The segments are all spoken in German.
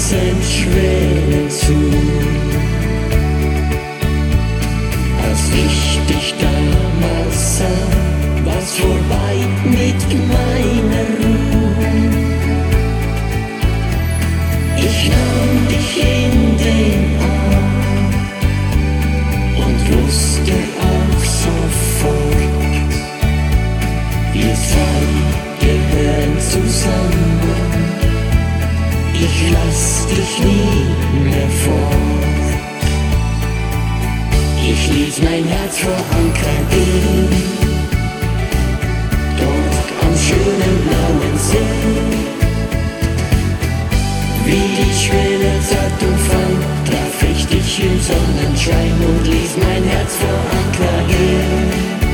Herzen schwellen zu. Als ich dich damals sah, war's vorbei mit meiner Ruhe. Ich nahm dich in den Arm und wusste auch sofort, wir zwei gehören zusammen. Ich lass dich nie mehr fort. Ich ließ mein Herz vor Anker gehen, dort am schönen blauen See. Wie die schöne Zeitung fand, traf ich dich im Sonnenschein und ließ mein Herz vor Anker gehen.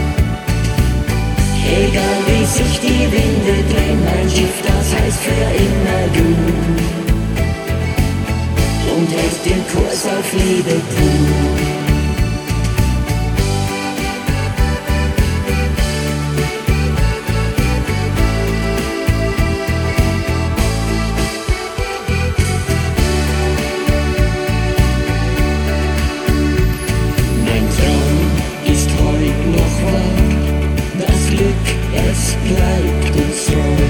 Egal wie sich die Winde drehen, mein Schiff, das heißt für immer du. Und hält den Kurs auf Liebe pur. Es bleibt uns treu.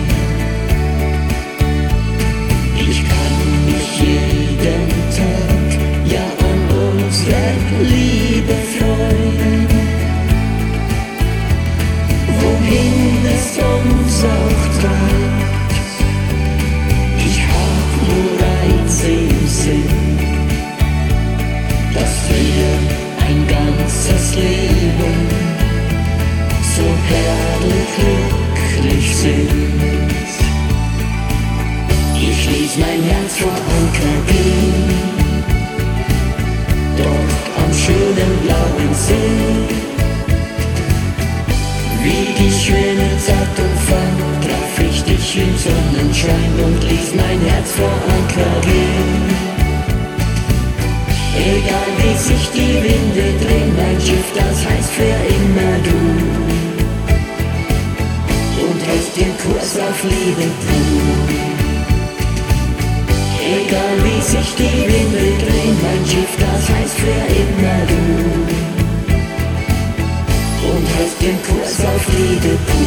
Ich kann mich jeden Tag ja an unserer Liebe freuen. Wohin es uns auch treibt, ich hab nur eins im Sinn, dass wir ein ganzes Leben so herrlich glücklich sind. Ich ließ mein Herz vor Anker gehen, dort am schönen blauen See. Wie die schöne Zeitung fand, traf ich dich im Sonnenschein und ließ mein Herz vor Anker gehen. Egal wie sich die Winde drehen, mein Schiff, das heißt für immer du. Und hält den Kurs auf Liebe pur. Egal wie sich die Winde drehen, mein Schiff, das heißt für immer du. Und hält den Kurs auf Liebe pur.